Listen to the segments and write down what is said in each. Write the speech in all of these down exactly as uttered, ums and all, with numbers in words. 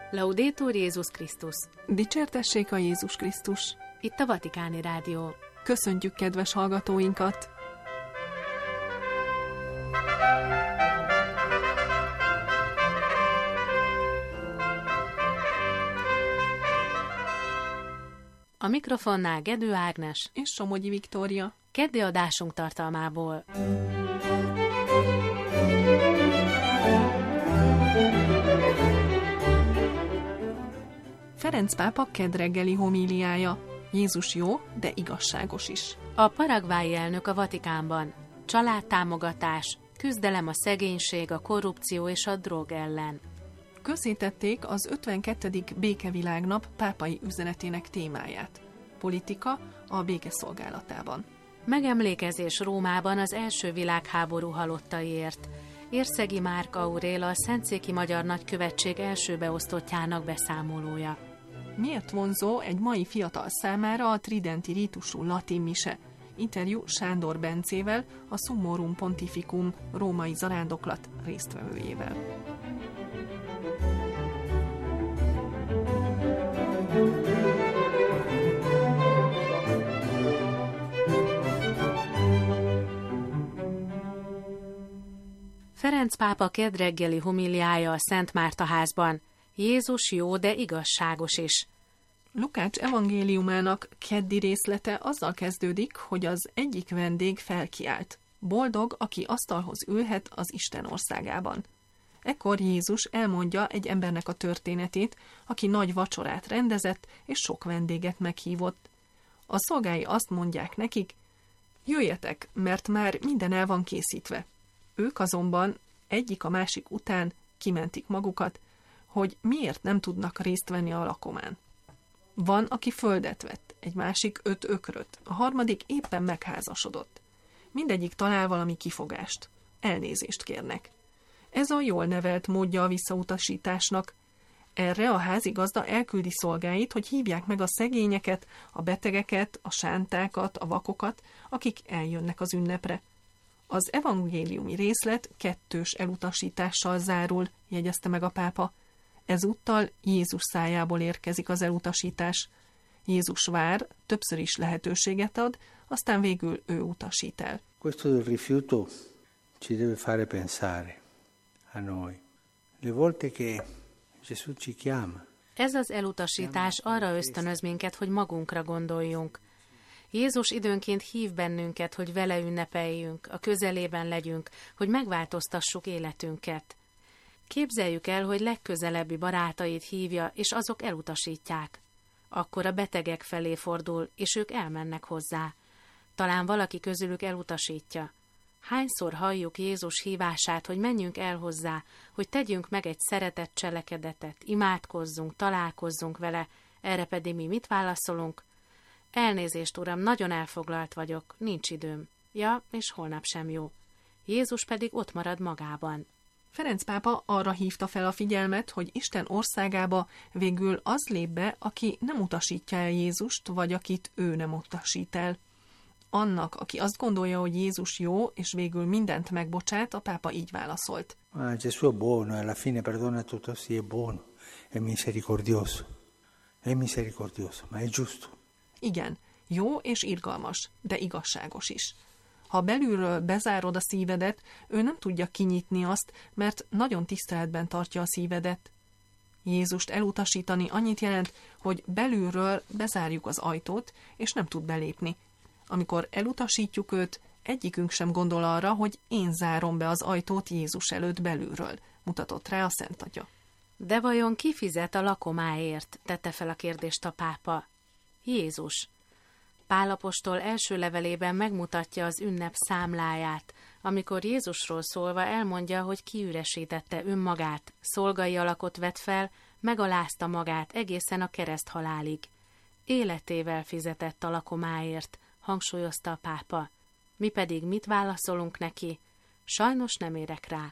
Laudetur Jézus Krisztus! Dicsértessék a Jézus Krisztus! Itt a Vatikáni Rádió. Köszöntjük kedves hallgatóinkat! A mikrofonnál Gedő Ágnes és Somogyi Viktória. Keddi adásunk tartalmából. Ferenc pápa kedreggeli homíliája. Jézus jó, de igazságos is. A paragvái elnök a Vatikánban. Családtámogatás, küzdelem a szegénység, a korrupció és a drog ellen. Közzétették az ötvenkettedik békevilágnap pápai üzenetének témáját. Politika a béke szolgálatában. Megemlékezés Rómában az első világháború halottaiért. Érszegi Márk Aurél, a Szentszéki Magyar Nagykövetség első beosztottjának beszámolója. Miért vonzó egy mai fiatal számára a tridenti rítusú latin mise? Interjú Sándor Bencével, a Summorum Pontificum római zarándoklat résztvevőjével. Ferenc pápa kedreggeli homíliája a Szent Márta házban. Jézus jó, de igazságos is. Lukács evangéliumának keddi részlete azzal kezdődik, hogy az egyik vendég felkiált. Boldog, aki asztalhoz ülhet az Isten országában. Ekkor Jézus elmondja egy embernek a történetét, aki nagy vacsorát rendezett és sok vendéget meghívott. A szolgái azt mondják nekik, jöjjetek, mert már minden el van készítve. Ők azonban egyik a másik után kimentik magukat, hogy miért nem tudnak részt venni a lakomán. Van, aki földet vett, egy másik öt ökröt, a harmadik éppen megházasodott. Mindegyik talál valami kifogást. Elnézést kérnek. Ez a jól nevelt módja a visszautasításnak. Erre a házigazda elküldi szolgáit, hogy hívják meg a szegényeket, a betegeket, a sántákat, a vakokat, akik eljönnek az ünnepre. Az evangéliumi részlet kettős elutasítással zárul, jegyezte meg a pápa. Ezúttal Jézus szájából érkezik az elutasítás. Jézus vár, többször is lehetőséget ad, aztán végül ő utasít el. Questo del rifiuto ci deve fare pensare a noi. Le volte che Gesù ci chiama. Ez az elutasítás arra ösztönöz minket, hogy magunkra gondoljunk. Jézus időnként hív bennünket, hogy vele ünnepeljünk, a közelében legyünk, hogy megváltoztassuk életünket. Képzeljük el, hogy legközelebbi barátait hívja, és azok elutasítják. Akkor a betegek felé fordul, és ők elmennek hozzá. Talán valaki közülük elutasítja. Hányszor halljuk Jézus hívását, hogy menjünk el hozzá, hogy tegyünk meg egy szeretett cselekedetet, imádkozzunk, találkozzunk vele, erre pedig mi mit válaszolunk? Elnézést, Uram, nagyon elfoglalt vagyok, nincs időm. Ja, és holnap sem jó. Jézus pedig ott marad magában. Ferenc pápa arra hívta fel a figyelmet, hogy Isten országába végül az lép be, aki nem utasítja el Jézust, vagy akit ő nem utasít el. Annak, aki azt gondolja, hogy Jézus jó, és végül mindent megbocsát, a pápa így válaszolt. Ah, Gesù è buono, alla fine perdona tutto, sì, è buono, è misericordioso, è misericordioso, ma è giusto. Igen, jó és irgalmas, de igazságos is. Ha belülről bezárod a szívedet, ő nem tudja kinyitni azt, mert nagyon tiszteletben tartja a szívedet. Jézust elutasítani annyit jelent, hogy belülről bezárjuk az ajtót, és nem tud belépni. Amikor elutasítjuk őt, egyikünk sem gondol arra, hogy én zárom be az ajtót Jézus előtt belülről, mutatott rá a Szent Atya. De vajon ki fizet a lakomáért? Tette fel a kérdést a pápa. Jézus. Pál apostol első levelében megmutatja az ünnep számláját, amikor Jézusról szólva elmondja, hogy kiüresítette önmagát, szolgai alakot vett fel, megalázta magát egészen a kereszthalálig. Életével fizetett a lakomáért, hangsúlyozta a pápa. Mi pedig mit válaszolunk neki? Sajnos nem érek rá.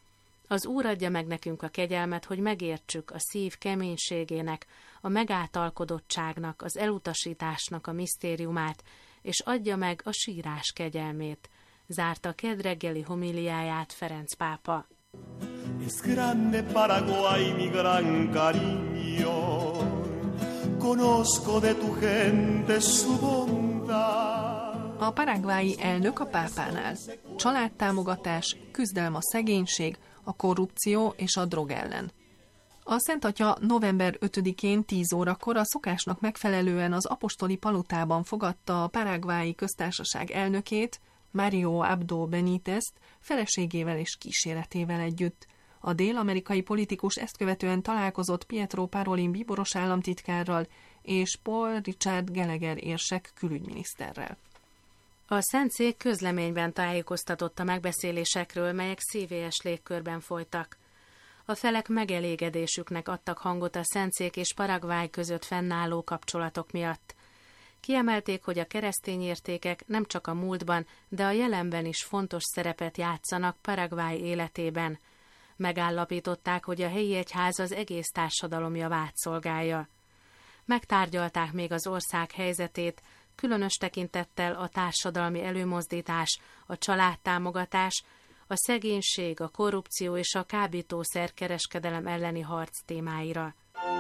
Az Úr adja meg nekünk a kegyelmet, hogy megértsük a szív keménységének, a megátalkodottságnak, az elutasításnak a misztériumát, és adja meg a sírás kegyelmét, zárta kedreggeli homíliáját Ferenc pápa. Es grande Paraguay, mi gran cariño. Conozco de tu gente su bondad. A paraguayi elnök a pápánál. Családtámogatás, küzdelem a szegénység, a korrupció és a drog ellen. A Szent Atya november ötödikén tíz órakor a szokásnak megfelelően az apostoli palotában fogadta a Paraguayi köztársaság elnökét, Mario Abdo Benítez-t, feleségével és kíséretével együtt. A dél-amerikai politikus ezt követően találkozott Pietro Parolin bíboros államtitkárral és Paul Richard Gallagher érsek külügyminiszterrel. A Szentszék közleményben tájékoztatott a megbeszélésekről, melyek szívélyes légkörben folytak. A felek megelégedésüknek adtak hangot a Szentszék és Paraguay között fennálló kapcsolatok miatt. Kiemelték, hogy a keresztény értékek nem csak a múltban, de a jelenben is fontos szerepet játszanak Paraguay életében. Megállapították, hogy a helyi egyház az egész társadalom javát szolgálja. Megtárgyalták még az ország helyzetét, különös tekintettel a társadalmi előmozdítás, a családtámogatás, a szegénység, a korrupció és a kábítószer kereskedelem elleni harc témáira.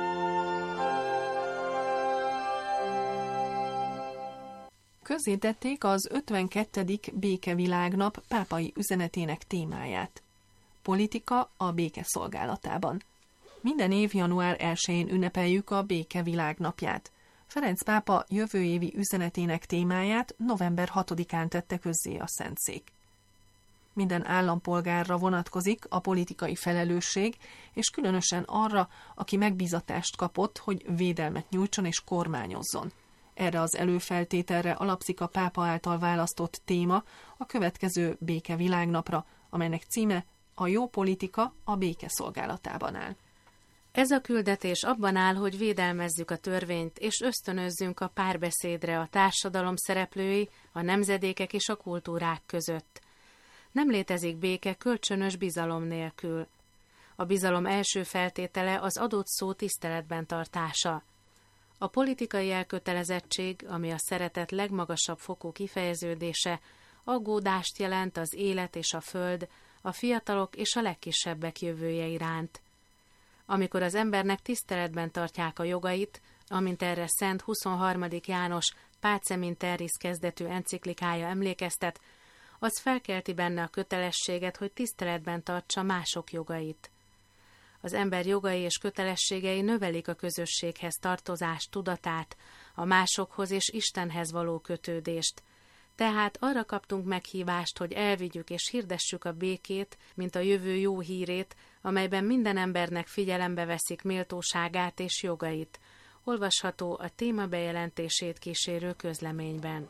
Közzétették az ötvenkettedik békevilágnap pápai üzenetének témáját. Politika a béke szolgálatában. Minden év január elsején ünnepeljük a békevilágnapját. Ferenc pápa jövő évi üzenetének témáját november hatodikán tette közzé a Szentszék. Minden állampolgárra vonatkozik a politikai felelősség, és különösen arra, aki megbízatást kapott, hogy védelmet nyújtson és kormányozzon. Erre az előfeltételre alapszik a pápa által választott téma a következő békevilágnapra, amelynek címe a jó politika a béke szolgálatában áll. Ez a küldetés abban áll, hogy védelmezzük a törvényt, és ösztönözzünk a párbeszédre a társadalom szereplői, a nemzedékek és a kultúrák között. Nem létezik béke kölcsönös bizalom nélkül. A bizalom első feltétele az adott szó tiszteletben tartása. A politikai elkötelezettség, ami a szeretet legmagasabb fokú kifejeződése, aggódást jelent az élet és a föld, a fiatalok és a legkisebbek jövője iránt. Amikor az embernek tiszteletben tartják a jogait, amint erre Szent huszonharmadik János Pacem in Terris kezdetű enciklikája emlékeztet, az felkelti benne a kötelességet, hogy tiszteletben tartsa mások jogait. Az ember jogai és kötelességei növelik a közösséghez tartozás tudatát, a másokhoz és Istenhez való kötődést. Tehát arra kaptunk meghívást, hogy elvigyük és hirdessük a békét, mint a jövő jó hírét, amelyben minden embernek figyelembe veszik méltóságát és jogait. Olvasható a téma bejelentését kísérő közleményben.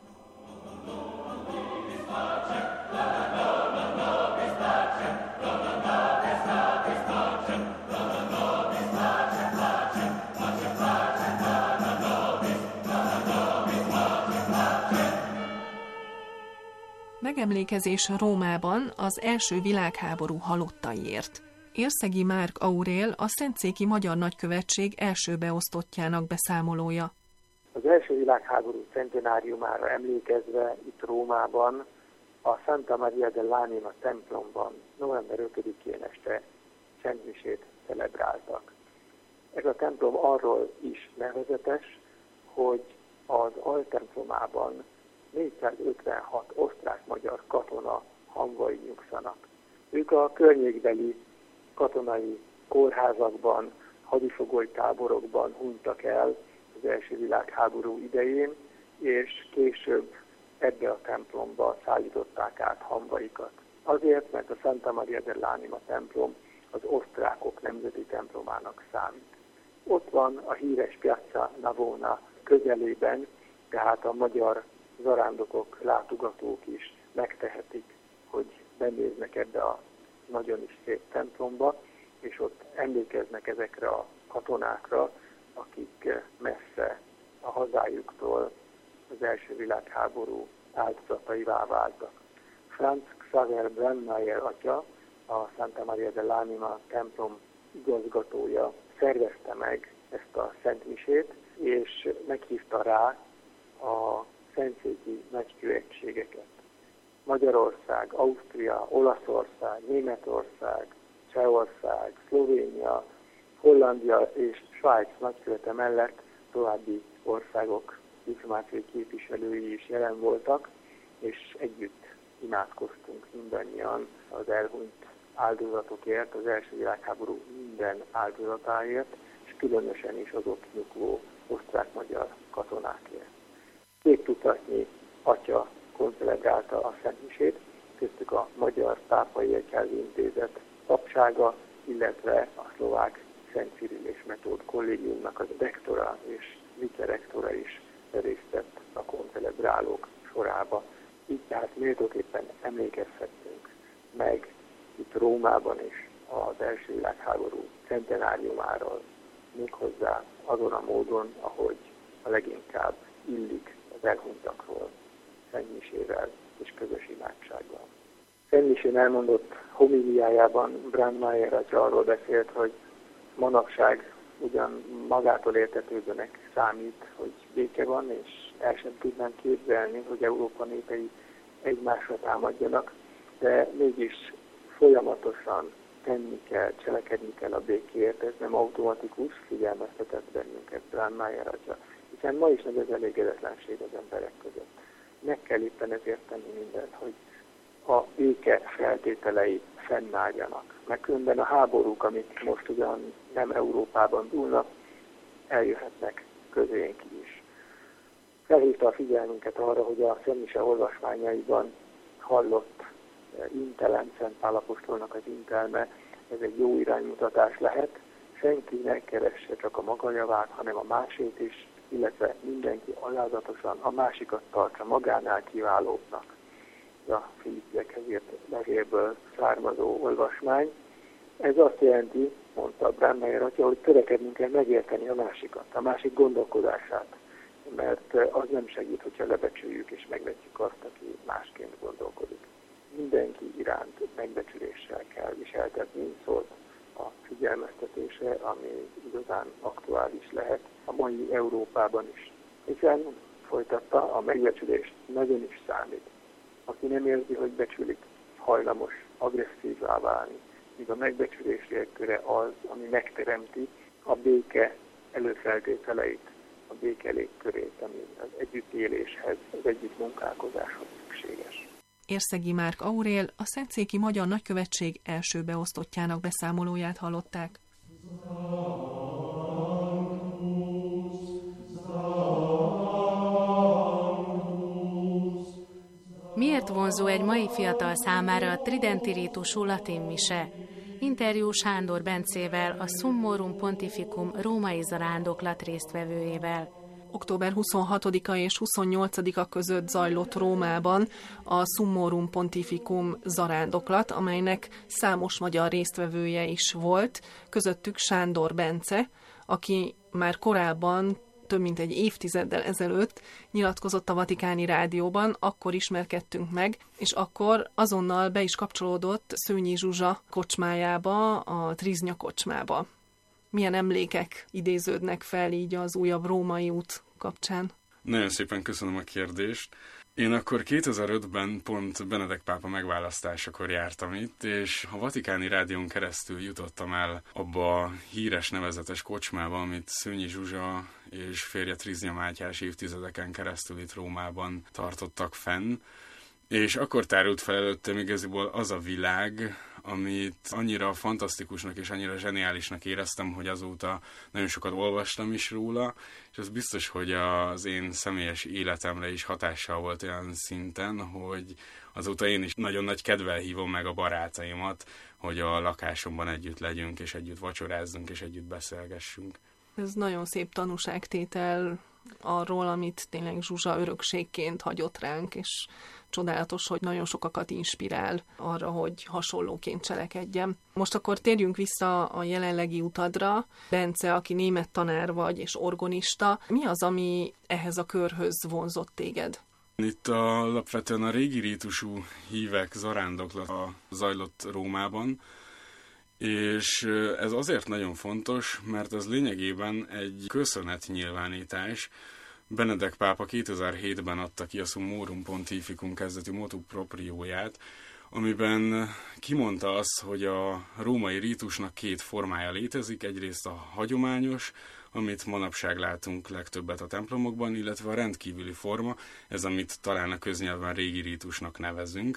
Megemlékezés Rómában az első világháború halottaiért. Érszegi Márk Aurél, a Szentszéki Magyar Nagykövetség első beosztottjának beszámolója. Az első világháború centenáriumára emlékezve itt Rómában, a Santa Maria dell'Anima templomban november ötödikén este szentmisét celebráltak. Ez a templom arról is nevezetes, hogy az altemplomában négyszázötvenhat osztrák-magyar katona hamvai nyugszanak. Ők a környékbeli katonai kórházakban, hadifogolytáborokban hunytak el az első világháború idején, és később ebbe a templomba szállították át hamvaikat. Azért, mert a Santa Maria dell'Anima templom az osztrákok nemzeti templomának számít. Ott van a híres Piazza Navona közelében, tehát a magyar zarándokok, látogatók is megtehetik, hogy benéznek ebbe a nagyon is szép templomba, és ott emlékeznek ezekre a katonákra, akik messze a hazájuktól az első világháború áldozataivá váltak. Franz Xaver Brandmeier atya, a Santa Maria dell'Anima templom igazgatója szervezte meg ezt a szentmisét, és meghívta rá a szentszéki nagykövetségeket. Magyarország, Ausztria, Olaszország, Németország, Csehország, Szlovénia, Hollandia és Svájc nagykövete mellett további országok diplomáciai képviselői is jelen voltak, és együtt imádkoztunk mindannyian az elhunyt áldozatokért, az első világháború minden áldozatáért, és különösen is az ott nyugvó osztrák-magyar katonákért. Két tucatnyi atya koncelebrálta a szentmisét, köztük a Magyar Pápai Egyházi Intézet papsága, illetve a szlovák Szent Cirill és Metód kollégiumnak az rektora és vicerektora is részt vett a koncelebrálók sorába. Így tehát méltóképpen emlékezhettünk meg itt Rómában is az első világháború centenáriumáról, méghozzá azon a módon, ahogy a leginkább illik az elhunytakról, szentmisével és közös imádsággal. Szentmisén elmondott homíliájában Brandmeier atya arról beszélt, hogy manapság ugyan magától értetődőnek számít, hogy béke van, és el sem tudnánk képzelni, hogy Európa népei egymásra támadjanak, de mégis folyamatosan tenni kell, cselekedni kell a békéért, ez nem automatikus, figyelmeztetett bennünket Brandmeier atya, hiszen ma is nagy az elégedetlenség az emberek között. Meg kell éppen ezért tenni mindent, hogy a béke feltételei fennálljanak. Mert különben a háborúk, amik most ugyan nem Európában dúlnak, eljöhetnek közénk is. Felhívta a figyelmünket arra, hogy a Szentmise olvasmányaiban hallott intelem, Szent Pál apostolnak az intelme, ez egy jó iránymutatás lehet. Senki ne keresse csak a maga javát, hanem a másét is, illetve mindenki alázatosan a másikat tartsa magánál kiválóbbnak. A Filippiekhez írt levélből származó olvasmány. Ez azt jelenti, mondta Brandmeier atya, hogy törekednünk kell megérteni a másikat, a másik gondolkodását, mert az nem segít, hogyha lebecsüljük és megvetjük azt, aki másként gondolkodik. Mindenki iránt megbecsüléssel kell viseltetni, szólt a figyelmeztetése, ami igazán aktuális lehet a mai Európában is. Hiszen folytatta, a megbecsülés nagyon is számít. Aki nem érzi, hogy becsülik, hajlamos agresszívvá válni. Míg a megbecsülés lélköre az, ami megteremti a béke előfeltételeit, a béke légkörét, ami az együttéléshez, az együttmunkálkozáshoz szükséges. Érszegi Márk Aurél, a Szentszéki Magyar Nagykövetség első beosztottjának beszámolóját hallották. Miért vonzó egy mai fiatal számára a tridenti rítusú latin mise? Interjú Sándor Bencével, a Summorum Pontificum római zarándoklat résztvevőjével. október huszonhatodika és huszonnyolcadika között zajlott Rómában a Summorum Pontificum zarándoklat, amelynek számos magyar résztvevője is volt, közöttük Sándor Bence, aki már korábban, több mint egy évtizeddel ezelőtt nyilatkozott a Vatikáni Rádióban, akkor ismerkedtünk meg, és akkor azonnal be is kapcsolódott Szőnyi Zsuzsa kocsmájába, a Triznya kocsmába. Milyen emlékek idéződnek fel így az újabb római út kapcsán? Nagyon szépen köszönöm a kérdést. Én akkor kétezer-ötben pont Benedek pápa megválasztásakor jártam itt, és a Vatikáni Rádión keresztül jutottam el abba a híres nevezetes kocsmába, amit Szőnyi Zsuzsa és férje Triznya Mátyás évtizedeken keresztül itt Rómában tartottak fenn, és akkor tárult fel előttem igaziból az a világ, amit annyira fantasztikusnak és annyira zseniálisnak éreztem, hogy azóta nagyon sokat olvastam is róla, és az biztos, hogy az én személyes életemre is hatással volt olyan szinten, hogy azóta én is nagyon nagy kedvel hívom meg a barátaimat, hogy a lakásomban együtt legyünk, és együtt vacsorázzunk, és együtt beszélgessünk. Ez nagyon szép tanúságtétel arról, amit tényleg Zsuzsa örökségként hagyott ránk, és csodálatos, hogy nagyon sokakat inspirál arra, hogy hasonlóként cselekedjem. Most akkor térjünk vissza a jelenlegi utadra. Bence, aki német tanár vagy, és orgonista, mi az, ami ehhez a körhöz vonzott téged? Itt alapvetően a régi rítusú hívek zarándoklata zajlott Rómában, és ez azért nagyon fontos, mert ez lényegében egy köszönetnyilvánítás. Benedek pápa kétezer-hétben adta ki a Summorum Pontificum kezdetű motu proprióját, amiben kimondta azt, hogy a római rítusnak két formája létezik, egyrészt a hagyományos, amit manapság látunk legtöbbet a templomokban, illetve a rendkívüli forma, ez amit talán a köznyelven régi rítusnak nevezünk.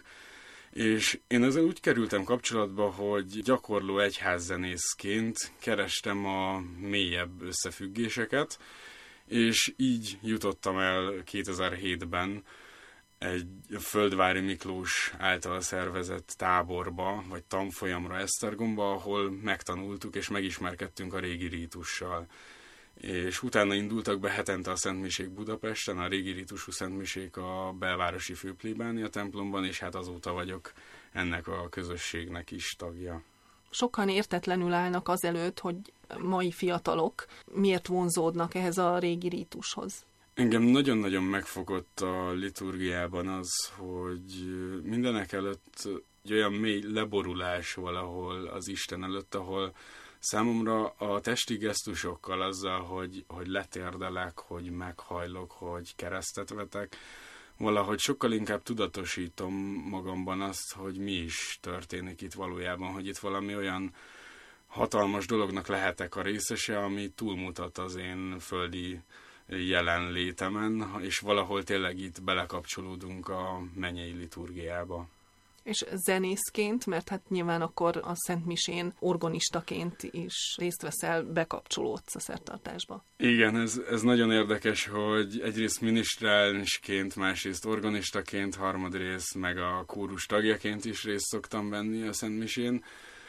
És én ezzel úgy kerültem kapcsolatba, hogy gyakorló egyházzenészként kerestem a mélyebb összefüggéseket, és így jutottam el kétezer-hétben egy Földvári Miklós által szervezett táborba, vagy tanfolyamra Esztergomba, ahol megtanultuk és megismerkedtünk a régi rítussal. És utána indultak be hetente a szentmisék Budapesten, a régi rítusú szentmisék a belvárosi főplébánia templomban, és hát azóta vagyok ennek a közösségnek is tagja. Sokan értetlenül állnak azelőtt, hogy mai fiatalok miért vonzódnak ehhez a régi rítushoz. Engem nagyon-nagyon megfogott a liturgiában az, hogy mindenek előtt egy olyan mély leborulás valahol az Isten előtt, ahol számomra a testi gesztusokkal, azzal, hogy, hogy letérdelek, hogy meghajlok, hogy keresztet vetek, valahogy sokkal inkább tudatosítom magamban azt, hogy mi is történik itt valójában, hogy itt valami olyan hatalmas dolognak lehetek a részese, ami túlmutat az én földi jelenlétemen, és valahol tényleg itt belekapcsolódunk a mennyei liturgiába. És zenészként, mert hát nyilván akkor a szentmisén organistaként is részt veszel, bekapcsolódsz a szertartásba. Igen, ez, ez nagyon érdekes, hogy egyrészt minisztránsként, másrészt organistaként, harmadrészt meg a kórus tagjaként is részt szoktam venni a szentmisén,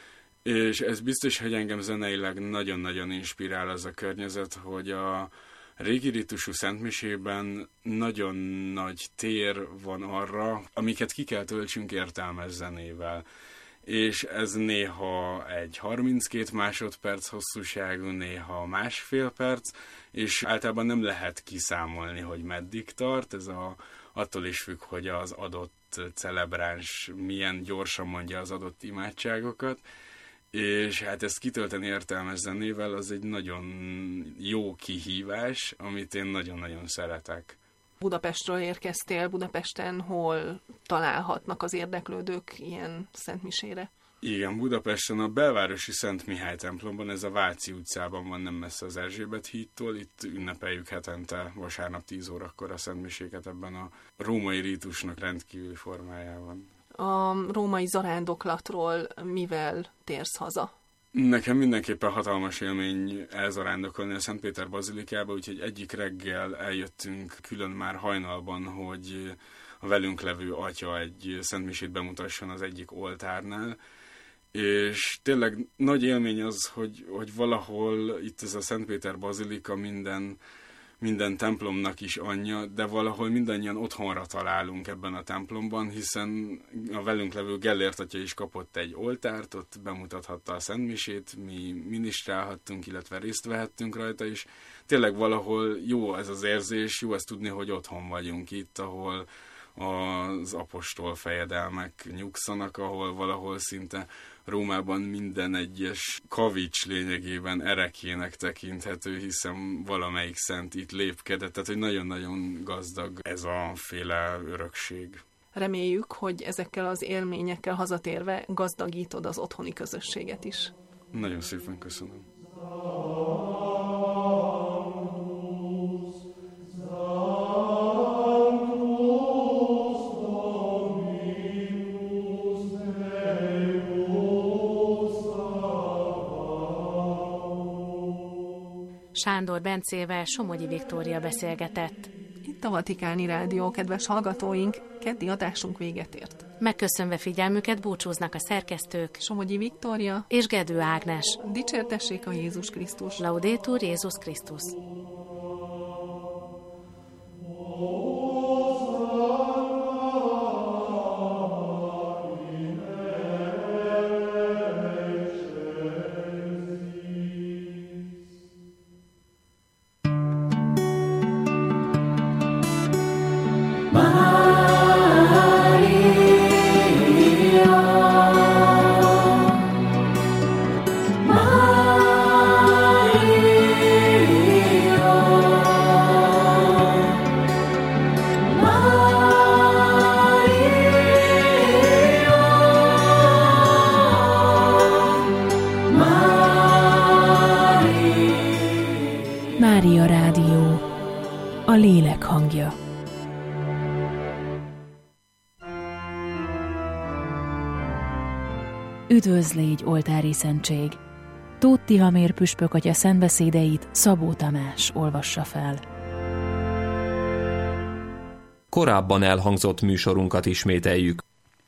és ez biztos, hogy engem zeneileg nagyon-nagyon inspirál az a környezet, hogy a régi rítusú szentmisében nagyon nagy tér van arra, amiket ki kell töltsünk értelmes zenével. És ez néha egy harminckét másodperc hosszúságú, néha másfél perc, és általában nem lehet kiszámolni, hogy meddig tart. Ez a, attól is függ, hogy az adott celebráns milyen gyorsan mondja az adott imádságokat. És hát ezt kitölteni értelmes zenével az egy nagyon jó kihívás, amit én nagyon-nagyon szeretek. Budapestről érkeztél, Budapesten hol találhatnak az érdeklődők ilyen szentmisére? Igen, Budapesten a belvárosi Szent Mihály templomban, ez a Váci utcában van, nem messze az Erzsébet hídtól, itt ünnepeljük hetente vasárnap tíz órakor a szentmiséket ebben a római rítusnak rendkívüli formájában. A római zarándoklatról mivel térsz haza? Nekem mindenképpen hatalmas élmény elzarándokolni a Szent Péter bazilikába, úgyhogy egyik reggel eljöttünk külön már hajnalban, hogy a velünk levő atya egy szentmisét bemutasson az egyik oltárnál, és tényleg nagy élmény az, hogy, hogy valahol itt ez a Szent Péter bazilika minden minden templomnak is anyja, de valahol mindannyian otthonra találunk ebben a templomban, hiszen a velünk levő Gellért atya is kapott egy oltárt, ott bemutathatta a szentmisét, mi ministrálhattunk, illetve részt vehettünk rajta is. Tényleg valahol jó ez az érzés, jó ezt tudni, hogy otthon vagyunk itt, ahol az apostol fejedelmek nyugszanak, ahol valahol szinte Rómában minden egyes kavics lényegében erekének tekinthető, hiszen valamelyik szent itt lépkedett, tehát hogy nagyon-nagyon gazdag ez a féle örökség. Reméljük, hogy ezekkel az élményekkel hazatérve gazdagítod az otthoni közösséget is. Nagyon szépen köszönöm. Sándor Bencével Somogyi Viktória beszélgetett. Itt a Vatikáni Rádió, kedves hallgatóink, keddi adásunk véget ért. Megköszönve figyelmüket búcsúznak a szerkesztők Somogyi Viktória és Gedő Ágnes. Dicsértessék a Jézus Krisztus. Laudetur Jézus Krisztus. Maria, Maria. Mária Rádió, a lélek hangja. Üdvözl légy, oltári szentség! Tóth Tihamér püspök atya szentbeszédeit Szabó Tamás olvassa fel. Korábban elhangzott műsorunkat ismételjük.